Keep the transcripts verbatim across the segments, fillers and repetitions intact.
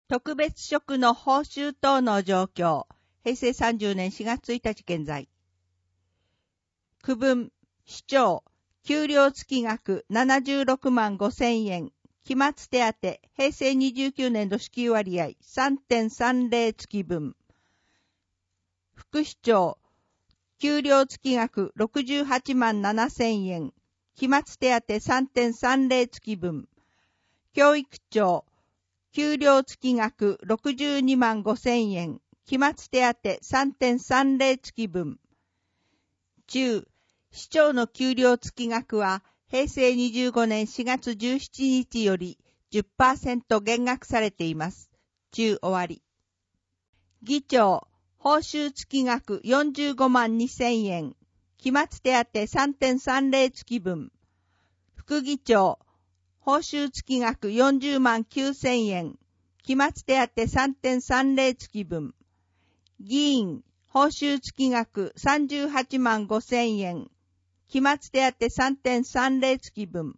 特別職の報酬等の状況、へいせいさんじゅうねんしがつついたち現在。区分、市長、給料月額ななじゅうろくまんごせんえん、期末手当、へいせいにじゅうきゅうねん度支給割合 さんてんさんぜろ 月分。副市長、給料月額ろくじゅうはちまんななせんえん、期末手当 さんてんさんぜろ 月分。教育長、給料月額ろくじゅうにまんごせんえん、期末手当 さんてんさんぜろ 月分。中、市長の給料月額は、へいせいにじゅうごねんしがつじゅうしちにちより じゅっパーセント 減額されています。中終わり。議長、報酬月額よんじゅうごまんにせんえん、期末手当 さんてんさんぜろ 月分。副議長、報酬月額よんじゅうまんきゅうせんえん、期末手当 さんてんさんぜろ 月分。議員、報酬月額さんじゅうはちまんごせんえん、期末手当 さんてんさんぜろ 月分。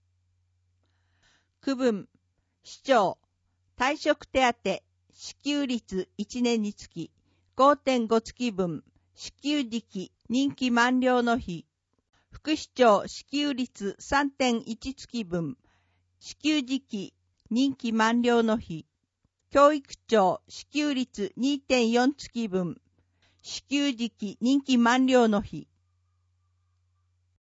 区分、市長、退職手当、支給率いちねんにつき ごてんご 月分、支給時期、任期満了の日。副市長、支給率 さんてんいち 月分、支給時期、任期満了の日。教育長、支給率 にてんよん 月分、支給時期、任期満了の日。